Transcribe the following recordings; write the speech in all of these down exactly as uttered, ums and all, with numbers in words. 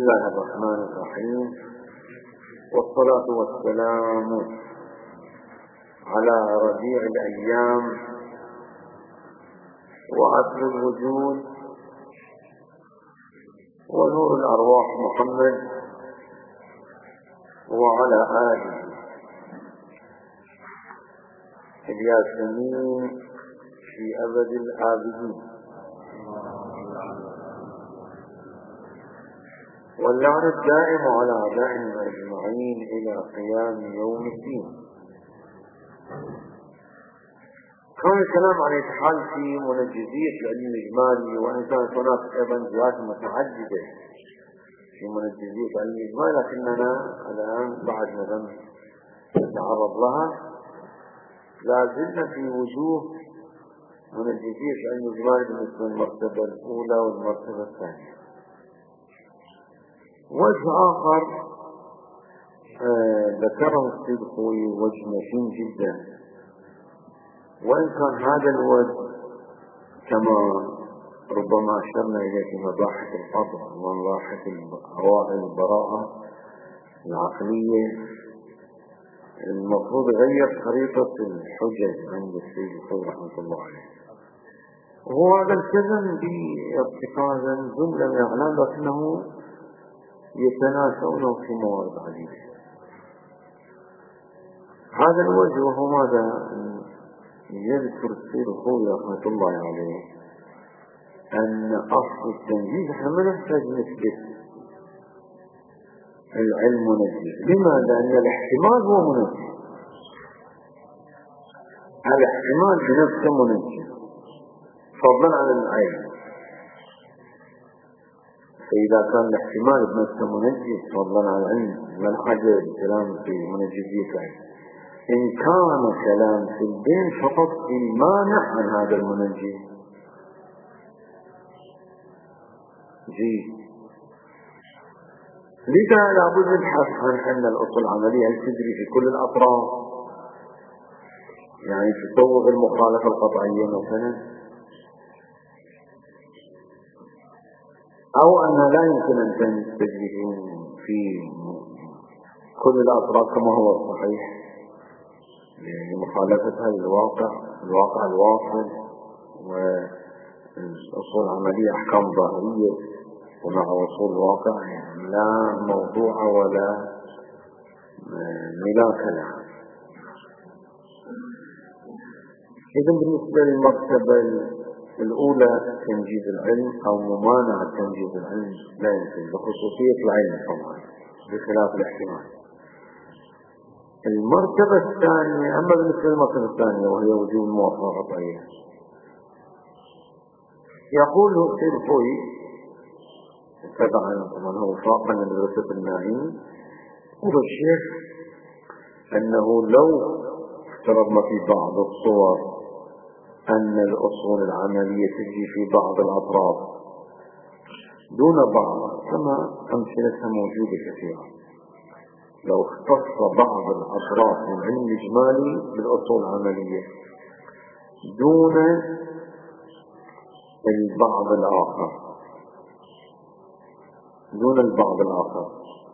الله الرحمن الرحيم، والصلاة والسلام على ربيع الأيام وعطر الوجود ونور الأرواح محمد وعلى آله الياسمين في أبد الآبدين، واللعنة الدائم على أعدائهم أجمعين إلى قيام يوم الدين. كان الكلام عن الحال في منجزية العلم الإجمالي، وإن كانت هناك أيضا جهات متعددة في منجزية العلم الإجمالي، لكننا الآن بعد ما لم نتعرض لها لا زلنا في وجوه منجزية العلم الإجمالي بالنسبة للمرتبة الأولى والمرتبة الثانية. وجه آخر آه ذكره السيد خوي وجه متين جدا، وإن كان هذا الوجه كما ربما أشرنا إليه في مباحث القطع ومباحث أوائل البراءة العقلية المفروض يغير خريطة الحجج عند السيد خوي رحمة الله عليه، وهو هذا التزم بارتكازا جملة من الأعلام لكنه يتناسون في موارد عديدة. هذا الوجه وهو ماذا يذكر السيد خوي رحمة الله عليه أن أصل التنجيز احنا ما نحتاج نثبت العلم منجز. لماذا؟ لأن الاحتمال هو منجز، الاحتمال بنفسه منجز فضلا عن العلم. فإذا كان الاحتمال بنفسه منجز فضلا عن العلم ما حاجة للكلام في منجزية العلم. إن كان كلام في الدين فقط في المانع عن هذا المنجز. جيد. لذا لابد نبحث عن أن الأصول العملية هل تجري في كل الأطراف، يعني تسوغ المخالفة القطعية مثلا، أو أنها لا يمكن أن تجري في كل الأطراف كما هو الصحيح لمخالفتها للواقع الواقع الواصل والأصول العملية أحكام ظاهرية ومع وصول الواقع يعني لا موضوع ولا ملاك لها. إذن بالنسبة للمرتبة الأولى تنجيز العلم أو ممانعة تنجيز العلم لا يمكن بخصوصية العلم طبعا بخلاف الاحتمال. المرتبة الثانية، أما بالنسبة للمرتبة الثانية وهي وجود الموافقة القطعية، يقول السيد خوي طبعا طبعا هو وفاقا لمدرسة الناعين وبالشيخ أنه لو افترضنا في بعض الصور أن الأصول العملية تجي في بعض الأطراف دون بعض كما أمثلتها موجودة كثيرا، لو اختص بعض الأطراف من العلم الإجمالي بالأصول العملية دون البعض الآخر دون البعض الآخر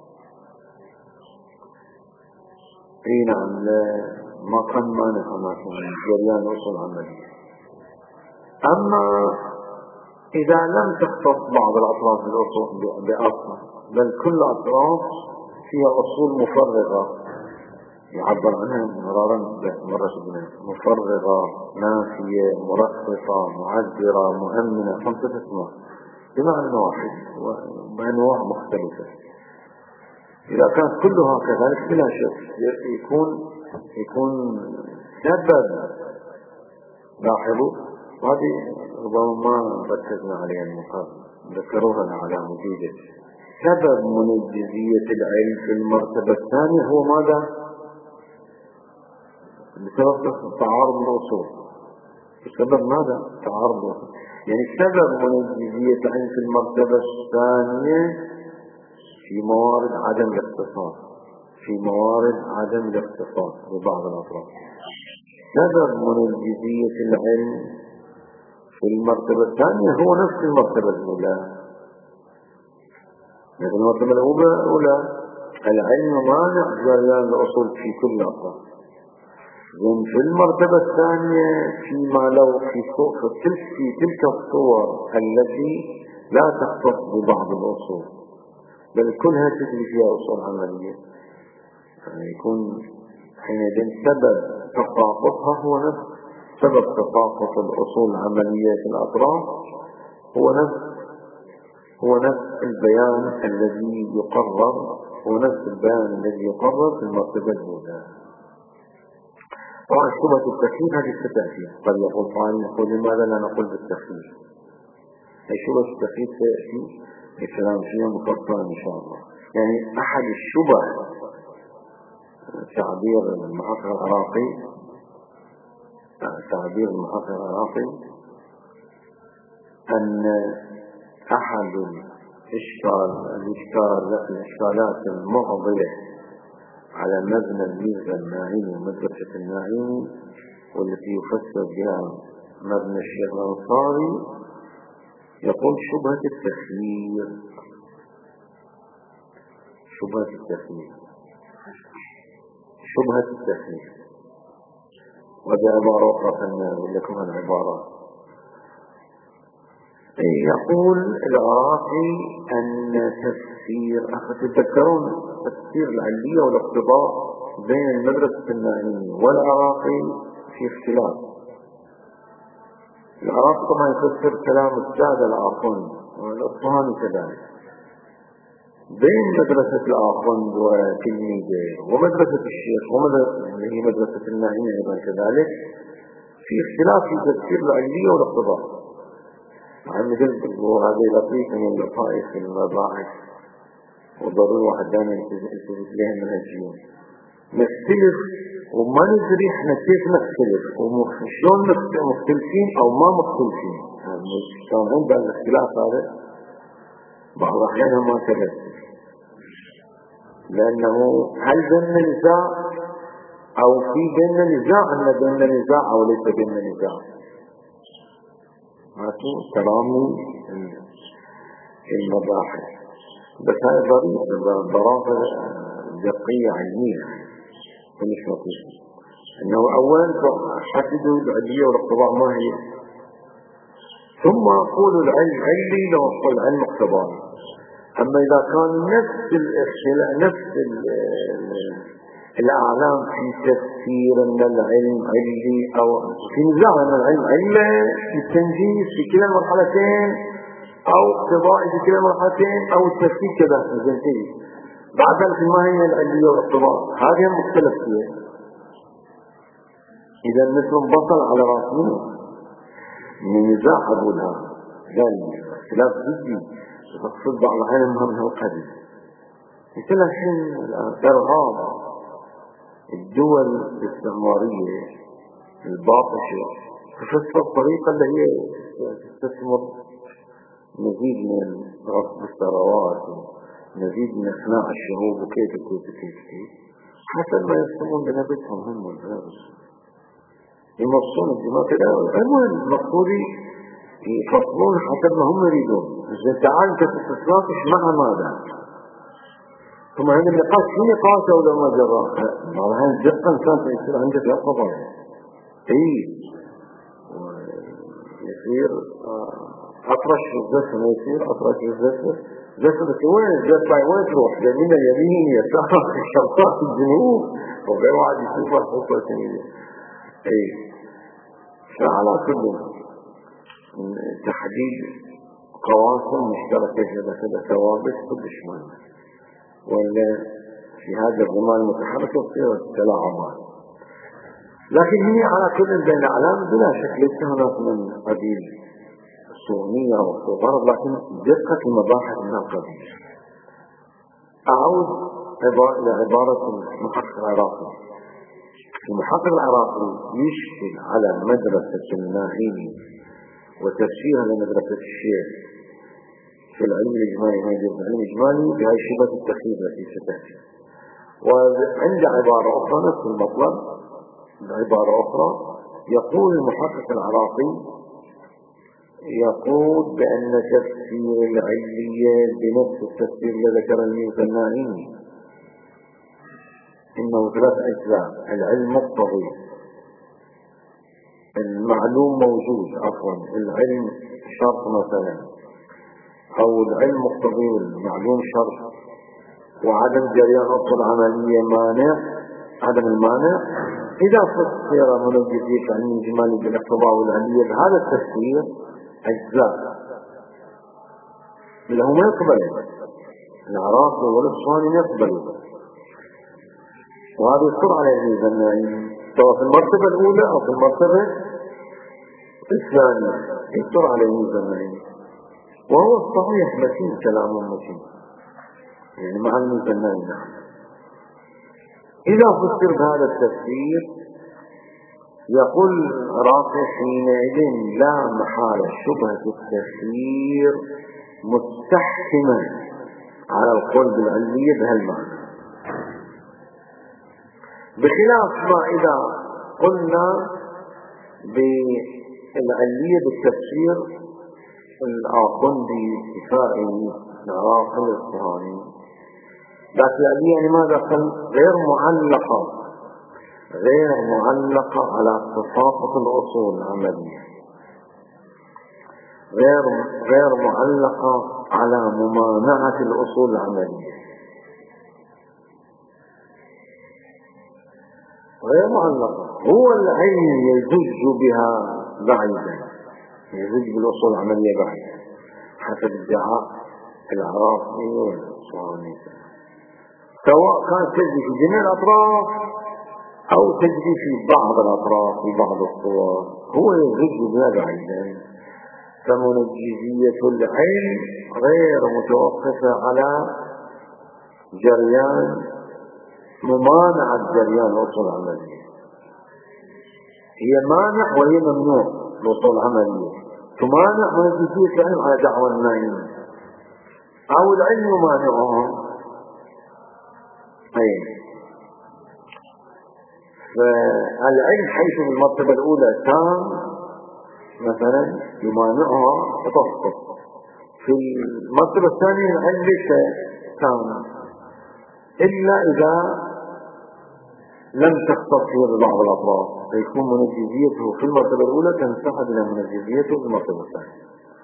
اي نعم ما كان مانع مثلا جريان أصول عملية. أما إذا لم تختص بعض الأطراف بالأصول بأصل بل كل أطراف فيها أصول مفرغة يعبر عنها مرارا مرة مفرغة نافية مرخصة معذرة مؤمنة خمسة اسماء بمعنى واحد وبأنواع مختلفة. إذا كانت كلها كذلك بلا شك يكون يكون سبب. لاحظوا هذه ربما ما ركزنا عليها المقابل ذكروها الأعلام وجودة. سبب منجزية العلم في المرتبة الثانية هو ماذا؟ بسبب تعارض الأصول. بسبب ماذا؟ تعارض الأصول. يعني سبب منجزية العلم في المرتبة الثانية في موارد عدم الاختصاص في موارد عدم الاختصاص ببعض الأطراف. سبب منجزية العلم في المرتبة الثانية هو نفس المرتبة الأولى لكن المرتبة الأولى العلم مانع جريان الأصول في كل أطراف. في المرتبة الثانية فيما لو في تلك في تلك الصور التي لا تختص ببعض الأصول بل كلها تجري فيها أصول عملية، يعني يكون حينئذ سبب تساقطها هو نفس سبب تساقط الأصول العملية في الأطراف، هو نفس هو نفس البيان الذي يقرر هو نفس البيان الذي يقرر في المرتبة الأولى. طبعا شبهة التخيير هذه ستأتي، قد يقول قائل يقول لماذا لا نقول بالتخيير؟ أي شبهة التخيير سيأتي الكلام فيها مفصلا إن شاء الله. يعني أحد الشبه تعبير المحقق العراقي تعبير المحقق العراقي أن أحد الإشكال الإشكال الإشكالات المعضلة على مبنى الميزة الناعمي ومدرسة الناعمي والتي يفسر بها مبنى الشيخ الأنصاري، يقول شبهة التخيير شبهة التخيير شبهة التخيير وهذه عبارة أخرى أقول لكم العبارات. يقول العراقي أن تفسير تتذكرون تفسير العلية والاقتضاء بين المدرسة الناعمي والعراقي في اختلاف. العراقي طبعا يفسر كلام السادة الآخوند والأصفهاني كذلك، بين مدرسة الآخوند وتلميذه ومدرسة الشيخ ومدرسة هي مدرسة الناعمي أيضا كذلك في اختلاف في تفسير العلية والاقتضاء. عم قلت هذه لطيفة من اللطائف في المباحث وضروري واحد دائما يلتفت لها منهجيين. نختلف وما ندري احنا كيف نختلف وشلون مختلفين او ما مختلفين، كان عندنا الاختلاف هذا بعض الاحيان ما ثبت، لانه هل بيننا نزاع او في بيننا نزاع ان بيننا نزاع او ليس بيننا نزاع. ماكو ترامي المباحث، بس هذا ضريبة ضرابة دقية علمية مش لطيفة. انه اولا حددوا العلية والاقتضاء ما هي، ثم اقول العلم علي لو اقول العلم اقتضاء. اما اذا كان نفس الاختلاف نفس الاعلام في تفسير ان العلم علي او في نزاع ان العلم علة في التنجيز في كلا المرحلتين او اقتضاء في كلا المرحلتين او التفسير كذا زين بعد ذلك ما هي العلية والاقتضاء هذه مختلف فيها. اذا مثل بطل على راسنا من نزاع اقولها قال اختلاف جدي تقصد بعض العلم من هالقبيل. مثل الحين الارهاب الدول الاستعمارية الباطشة تفسر الطريقة اللي هي تستثمر مزيد من غصب الثروات ومزيد من اقناع الشعوب وكيف كيف كيف كيف حسب ما يسمون بنبتهم هم والغيرس يمصون الدماء كذا. المهم مقصودي يفصلون حسب ما هم يريدون. إذا تعال تتناقش مع ماذا؟ ثم عند النقاش في نقاش ولا ما جرى؟ والله جدا كانت يصير عندك لا قضاء. اي يصير اطرش الزفن يصير اطرش الزفن زفن وين الزفن وين تروح؟ يمين اليمين يسار الشرطات الجنوب وغير واحد يشوف الخطوة الثانية. اي فعلى كل تحديد قواسم مشتركة كذا كذا ثوابت كلش مهم، ولا في هذا الزمان المتحرك يصير التلاعبات. لكن هي على كل بين الأعلام بلا شك ليس هناك من قبيل الصومية والصغار، لكن دقة المباحث من القبيل. أعود إلى عبارة المحقق العراقي. المحقق العراقي يشكل على مدرسة الناعمي وتفسيرها لمدرسة الشيخ في العلم الإجمالي ما يجب العلم الإجمالي بهذه شبهة التخيير التي ستأتي. وعند عبارة أخرى نفس المطلب بعبارة أخرى يقول المحقق العراقي يقول بأن تفسير العلية بنفس التفسير الذي ذكر الميزانائي، إنه ثلاث أجزاء: العلم مقتضي، المعلوم موجود، عفوا العلم شرط مثلا، أو العلم مقتضي والمعلوم شرط، وعدم جريان أصل العملية مانع، عدم المانع. إذا فسر منجزية علم الإجمال بالاقتضاء والعلية بهذا التفسير أجزاء له ما يقبل، العراقي والإصفهاني يقبل، وهذا يصر على الميزانائي سواء في المرتبة الأولى أو في المرتبة الثانية، يصر على الميزانائي، وهو الصحيح متين، كلام متين يعني مع الميزانائي. إذا فسر بهذا التفسير يقول راقي حينئذ لا محالة شبهة التفسير مستحكما على القول بالعلمية بهالمعنى، بخلاف ما إذا قلنا بالعلمية بالتفسير الآخندي الكفائي العراقي الإصفهاني، لكن العلمية يعني ماذا قال؟ غير معلقة غير معلقة على اختصاصة الأصول العملية، غير غير معلقة على ممانعة الأصول العملية، غير معلقة. هو العلم يزج بها بعيدا، يزج بالأصول العملية بعيدا حسب ادعاء العراقي والإصفهاني، سواء كانت تجري في جميع الأطراف أو تجري في بعض الأطراف في بعض الصور، هو يزج بها بعيدا. فمنجزية العلم غير متوقفة على جريان ممانعة جريان الأصول العملية، هي مانع وهي ممنوع الأصول العملية، تمانع منجزية العلم على دعوى النائم، أو العلم يمانعها. أي فالعلم حيث المرتبة الأولى تام مثلا يمانعها وتسقط، في المرتبة الثانية العلم ليس تام إلا إذا لم تختص ببعض الأطراف، فيكون منجزيته في المرتبة الأولى تنسحب إلى منجزيته في المرتبة الثانية.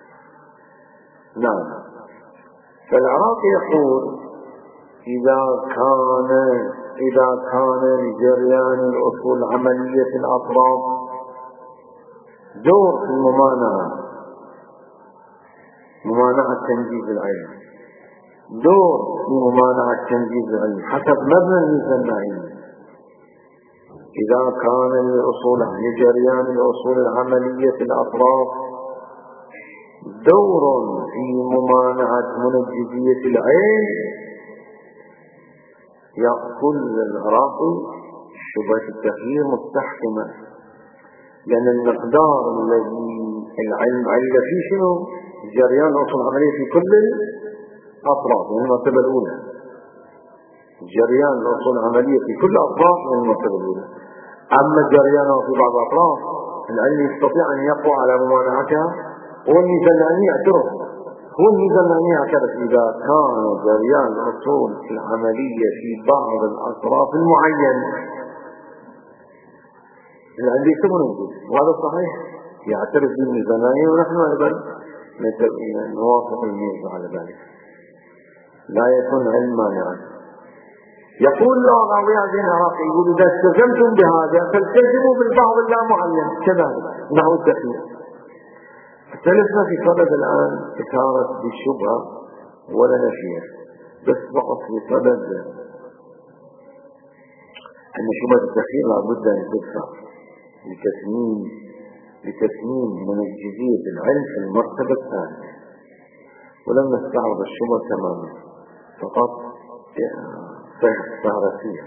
نعم. فالعراقي يقول إذا كان إذا كان لجريان الأصول العملية في الأطراف دور في الممانعة، ممانعة تنجيز العلم، دور في ممانعة تنجيز العلم حسب مبنى الميزانائي. إذا كان للأصول لجريان الأصول العملية في الأطراف دور في ممانعة منجزية العلم، يقول العراقي شبهة التخيير مستحكمة، لأن المقدار الذي العلم علة فيه شنو؟ جريان الأصول العملية في كل الأطراف من المرتبة الأولى، جريان الأصول العملية في كل الأطراف من المرتبة الأولى. أما جريانه في بعض الأطراف العلم يستطيع أن يقوى على ممانعتها، هو الميزانائي يعترف هو الميزانائي يعترف إذا كان جريان الأصول العملية في بعض الأطراف المعين العلم يسمونه، وهذا صحيح يعترف بالميزانائي، ونحن أيضا نوافق الميزة على ذلك، لا يكون علم مانعا. يقول الراوي هذه العراقي يقول إذا استلزمتم بهذا فالتزموا بالبعض اللامعين كذلك نحو التخيير. اختلفنا في صدد الآن إثارة بالشبهة ولا نفيها، بس فقط في صدد أن شبهة التخيير لابد أن تدفع لتسمين لتسمين منجزية العلم في المرتبة الثانية، ولم نستعرض الشبهة تماما، فقط سهرة فيها.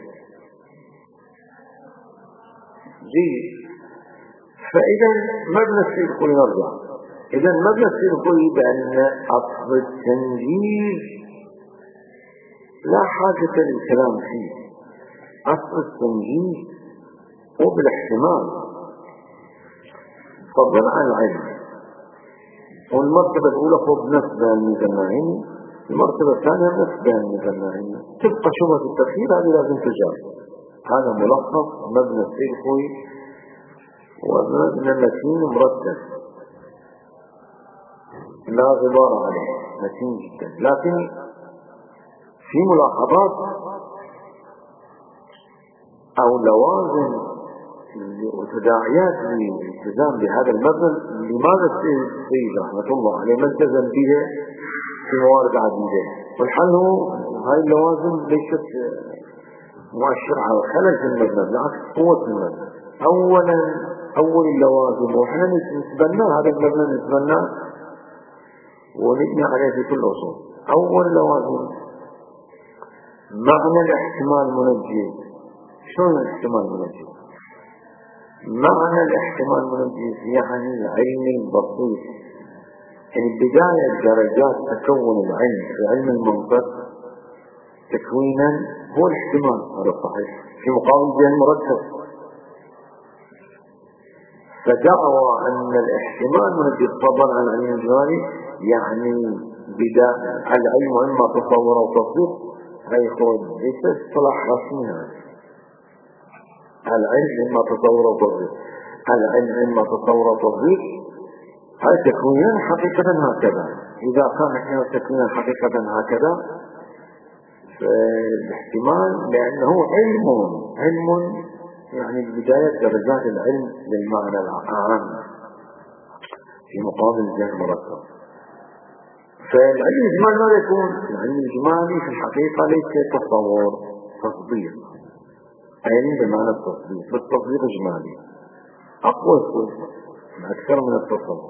جيد. فإذا مبنى السيركوي نرجع، إذا مبنى السيركوي بأن أصل التنجيز لا حاجة للكلام فيه، أصل التنجيز هو بالاحتمال فضلا عن العلم، والمرتبة الأولى خذ نفس بيان المجمعين، المرتبة الثانية نفس بيان المجمعين، تبقى شبهة التفسير هذه لازم تجاب. هذا ملخص مبنى السيلخوي ومبنى متين مرتب لا غبار عليه، متين جدا. لكن في ملاحظات أو لوازم وتداعيات للالتزام بهذا المبنى. لماذا السيد رحمة الله عليه ما التزم بها في موارد عديدة؟ والحل هو هاي اللوازم ليست مؤشر على خلل في المبنى، بالعكس قوة المبنى. أولا أول اللوازم وإحنا نتبناه هذا المبنى، نتبناه ونبني عليه في كل أصول. أول لوازم معنى الاحتمال منجز. شلون الاحتمال منجز؟ معنى الاحتمال منجز يعني العلم البسيط، يعني بداية درجات تكون العلم في علم المنطق تكوينا هو الاحتمال. هذا صحيح في مقابل بين مركب. فدعوى أن الاحتمال منجز فضلا عن العلم الإجمالي يعني بداية العلم إما تصور أو تصديق. هاي خود ليس اصطلاح رسمي. العلم إما تصور أو تصديق، العلم إما تصور أو تصديق. هاي تكوينا حقيقة هكذا. إذا كان احنا تكوينا حقيقة هكذا فالاحتمال لأنه علم علم يعني بداية درجات العلم للمعنى العام في مقابل الجهل المركب. فالعلم الإجمالي ماذا يكون؟ العلم الإجمالي في الحقيقة ليس تصور، تصديق. علم بمعنى التصديق، بالتصديق إجمالي أقوى شيء أكثر من التصور.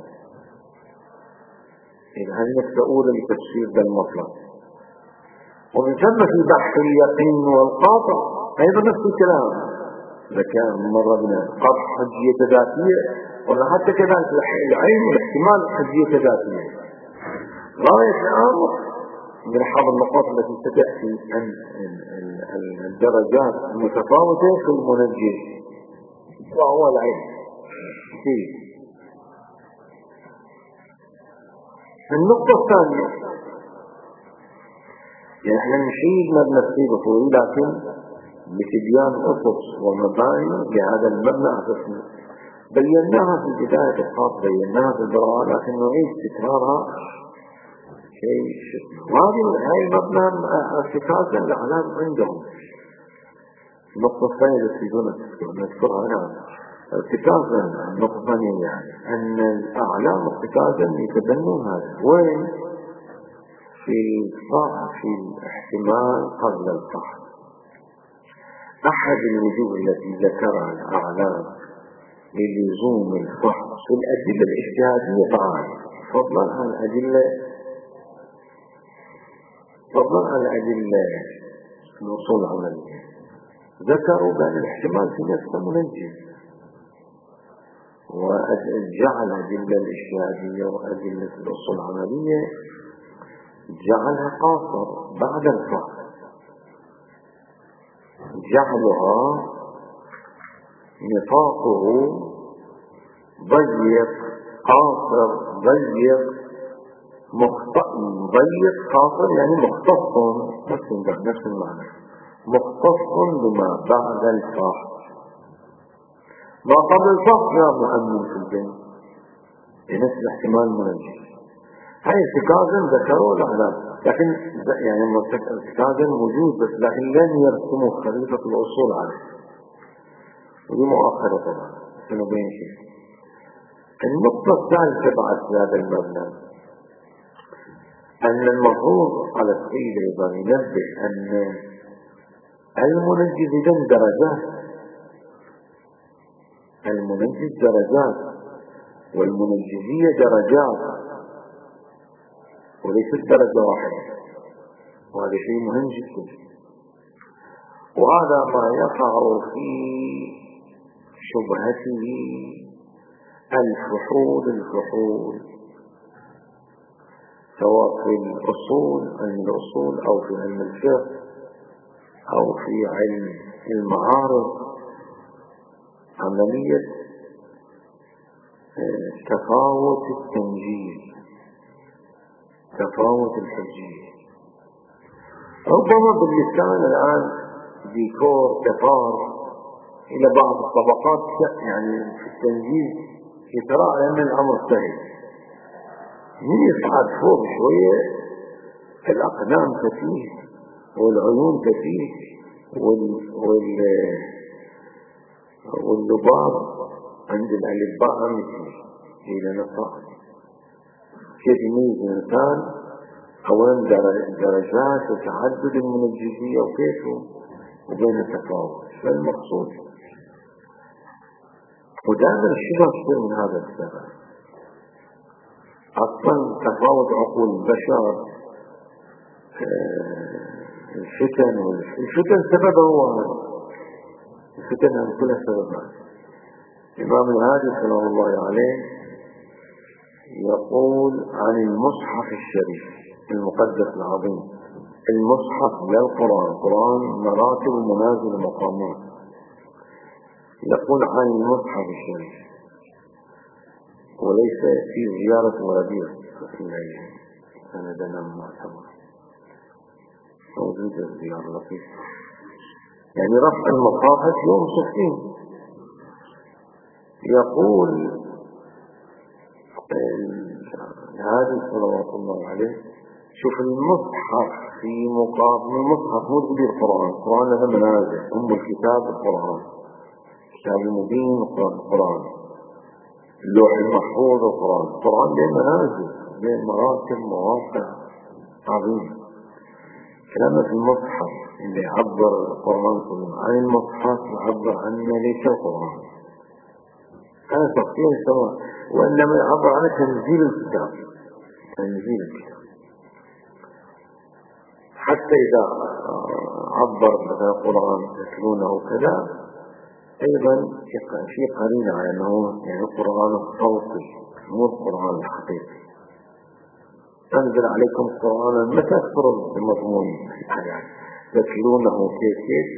إذا هذه نقطة أولى لتفسير ذا المطلب. ومن ثم في بحث اليقين والقاطع أيضا نفس الكلام. إذا كان مرة بنا قطع حجية ذاتية، ولا حتى كذلك العلم والاحتمال حجية ذاتية. غاية الأمر من حظ النقاط التي ستأتي عن الدرجات المتفاوتة في المنجز وهو العلم. النقطة الثانية يعني احنا نشيد مبنى السيلخوي لكن بتبيان أسس ومباني لهذا المبنى أساسا بيناها في بداية الخاص، بيناها في البراءة، لكن نعيد تكرارها شيء شكل. وهذه هاي المبنى ارتكازا الأعلام عندهم. النقطة الثانية التي دون نذكرها هنا ارتكازا النقطة الثانية يعني أن الأعلام ارتكازا يتبنون هذا. وين؟ في الصح في الاحتمال قبل الفحص. أحد الوجوه التي ذكرها الأعلام للزوم الفحص في الأدلة الاجتهادية تعالى فضلا عن الأدلة فضلا عن الأدلة الأصول العملية. ذكروا بأن الاحتمال في نفسه منجز، وجعل أدلة الاجتهادية وأدلة الأصول العملية جعلها قاصر بعد الفحص، جعلها نطاقه ضيق قاصر ضيق مختص ضيق قاصر يعني مختص نفس نفس المعنى مختص بما بعد الفحص. ما قبل الفحص لا مؤمن في الجنة لنفس الاحتمال منجز. هاي ارتكازا ذكروا الأعلام، لكن يعني ارتكازا موجود بس لكن لن يرسموا خريطة الأصول عليه، ودي مؤخرة طبعا سنبين شيء. النقطة الثالثة بعد هذا المبنى أن المفروض على السيد أيضا ينبه أن المنجز إذن درجات، المنجز درجات والمنجزية درجات وليست درجة واحدة، وهذا شيء مهم جدا. وهذا ما يقع في شبهته الفحول الفحول سواء في الأصول علم الأصول أو في علم الفقه أو في علم المعارض. عملية تفاوت التنجيز تفاوت الحجية. ربما باللسان الآن ديكور تفار إلى بعض الطبقات يعني في التنجيز يترى أن الأمر سهل، من يصعد فوق شوية الأقدام تفيه والعيون تفيه وال... وال... واللباب عند الألباء مثل إلى نصائح كيف يميز الإنسان أولا درجات وتعدد من الجزئية وكيفه وبين التفاوت. فالمقصود ودائما الشبه تصير من هذا السبب. أصلا تفاوت عقول البشر الفتن والفتن سببه هو الفتن عن كل سببها. الإمام الهادي سلام الله عليه يقول عن المصحف الشريف المقدس العظيم، المصحف لا القرآن، القرآن مراتب ومنازل ومقامات، يقول عن المصحف الشريف وليس في زيارة وردية إليه سندنا معتبر موجود الزيارة لطيفة، يعني رفع المصاحف يوم صفين. يقول هذه صلوات الله عليه شوف المصحف في مقابل المصحف مو تقول القرآن، القرآن له منازل، أم الكتاب القرآن، الكتاب المبين القرآن، اللوح المحفوظ القرآن، القرآن له منازل له مراتب مواقع عظيمة. كلامه في المصحف اللي يعبر القرآن كله عن المصحف يعبر عنه ليس القرآن، هذا تفصيل سواء، وإنما يعبر عنه تنزيل الكتاب، تنزيل الكتاب. حتى إذا عبر مثلا القرآن يتلونه كذا أيضا في قرينة على أنه يعني القرآن الصوتي مو القرآن الحقيقي. أنزل عليكم القرآن ما تكفر بمضمون الآيات يتلونه كيف كيف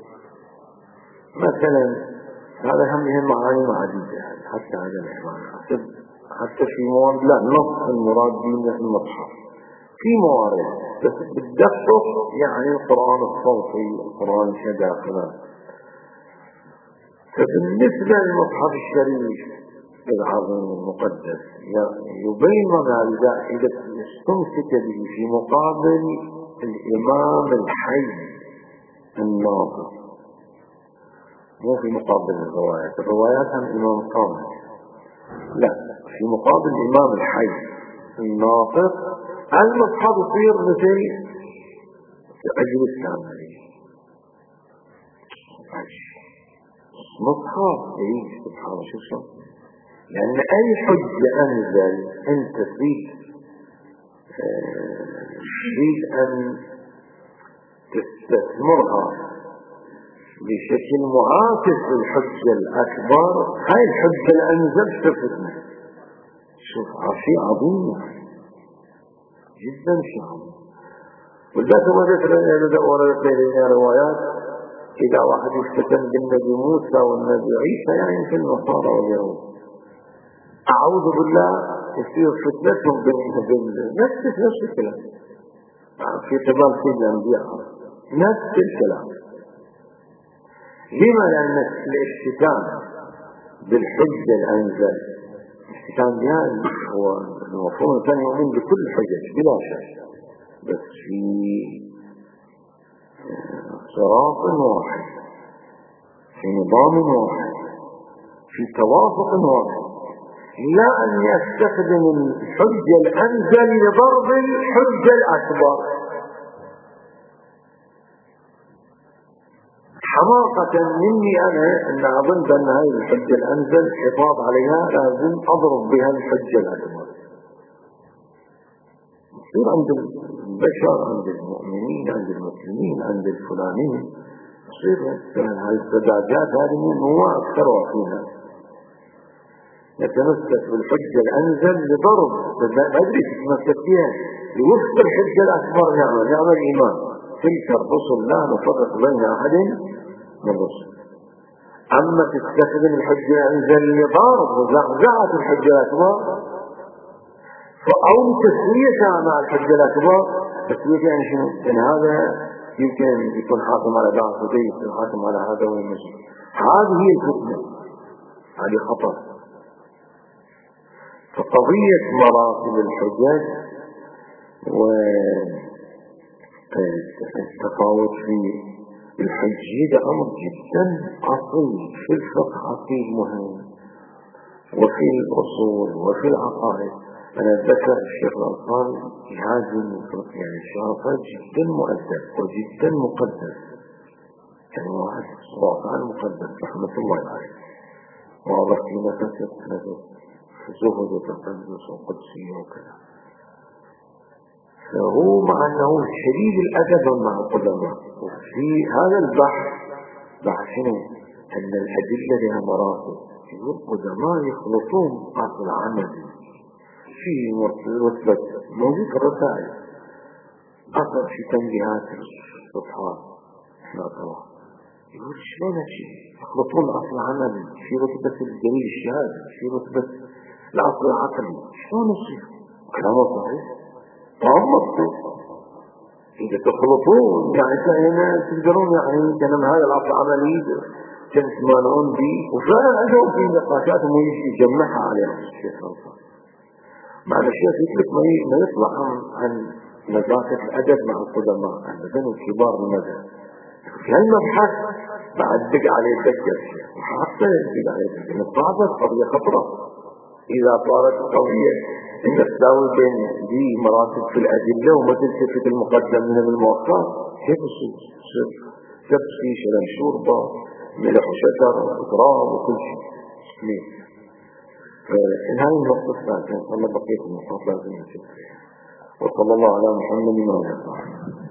مثلا. هذا هم هم معاني عديدة حتى هذا الإيمان حتى في موارد لا نص المراد به المصحف في موارد بس بالدقة يعني القرآن الصوتي القرآن شدا كذا. فبالنسبة للمصحف الشريف العظيم المقدس يبين ماذا إذا استمسك به في مقابل الإمام الحي الناطق، مو في مقابل الروايات، الروايات هم إمام كامل، لا في مقابل الإمام الحي الناطق المصحف يصير مثل عجل السامري مصحف ايه سبحان الله. شو شو لأن أي حجة أنزل أنت تريد تريد أن تستثمرها بشكل معاكس للحجة الأكبر، هاي الحجة الأنزل تفتنا. شوف شيء عظيم جدا، شيء عظيم. والذات مثلا وردت لنا روايات إذا واحد يفتتن بالنبي موسى والنبي عيسى يعني مثل النصارى واليهود، أعوذ بالله يصير فتنتهم نفس نفس الكلام في قبال سيد الأنبياء نفس الكلام. لما؟ لأن الافتتان بالحجة الأنزل الافتتان بها هو المفروض الثاني يؤمن بكل الحجج بلا شك، بس في صراط واحد، في نظام واحد، في توافق واحد، لا أن يستخدم الحجة الأنزل لضرب الحجة الأكبر. حماقة مني أنا أن أظن أن هذه الحجة الأنزل حفاظ عليها لازم أضرب بها الحجة الأكبر. يصير عند البشر، عند المؤمنين، عند المسلمين، عند الفلانين، يصير هذه السذاجات هذه هو أكثر فيها يتمسك بالحجة الأنزل لضرب ما أدري يتمسك فيها لوفق الحجة الأكبر. نعم نعم الإيمان تلك الرسل لا نفرق بين أحد من الرسل. أما تستخدم الحجة الأنزل لضرب وزعزعة الحجة الأكبر أو تسويتها مع الحجة الأكبر. تسويتها يعني شنو؟ يعني هذا يمكن يكون حاكم على بعض وده يكون حاكم على هذا ويمشي. هذه هي الفتنة، هذه خطر. فقضية مراتب الحجج والتفاوت في الحج هذا أمر جدا أصيل في الفقه، أصيل مهم، وفي الأصول وفي العقائد. أنا أتذكر الشيخ الأنصاري يهاجم الفقه، يعني الشيخ الأنصاري جدا مؤدب وجدا مقدس، يعني واحد واقعا مقدس رحمة الله عليه، واضح في نفسه زهد وتقدس وقدسية وكذا. فهو مع أنه شديد الأدب مع القدماء. وفي هذا البحث بحث شنو؟ أن الأدلة لها مراتب. يقول القدماء يخلطون أصل عملي في رتبة موجود في الرسائل، أصل في تنبيهات الصفحات احنا طبعا. يقول شلون هالشيء يخلطون أصل عملي في رتبة الدليل الشهادي في رتبة الأصل العقلي؟ شلون هالشيء؟ كلامه صحيح تعمقوا إذا تخلطون يعني هنا تقدرون يعني كلام هذا العقل العملي تسمعون به. وفعلا عندهم في نقاشات ويجي يجمعها عليهم الشيخ الأنصاري. مع الشيخ يطلق ما يطلع عن نزاكة الأدب مع القدماء أبدا الكبار المذهب. في هالمبحث بعد دق عليه دقة حتى يدق عليه دقة. من صعبة قضية خطرة إذا صارت قضية إن تساوي بين دي مراتب في الأدلة وما تلتفت المقدم من المؤخر. كيف الشيء تبسي شلن شوربة ملح وشكر وإضراب وكل شيء مين. فإن هذه النقطة الثالثة صلى بقية النقاط لازم نشوف. وصلى الله على محمد وعلى آله.